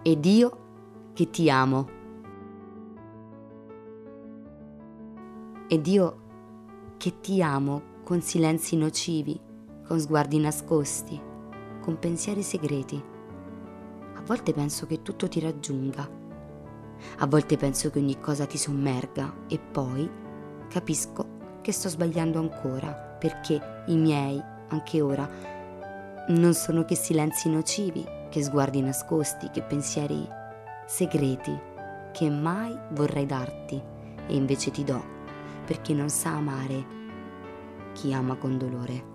ed io che ti amo. Ed io che ti amo con silenzi nocivi, con sguardi nascosti, con pensieri segreti. A volte penso che tutto ti raggiunga, a volte penso che ogni cosa ti sommerga e poi capisco che sto sbagliando ancora, perché i miei, anche ora, non sono che silenzi nocivi, che sguardi nascosti, che pensieri segreti, che mai vorrei darti e invece ti do, perché non sa amare chi ama con dolore.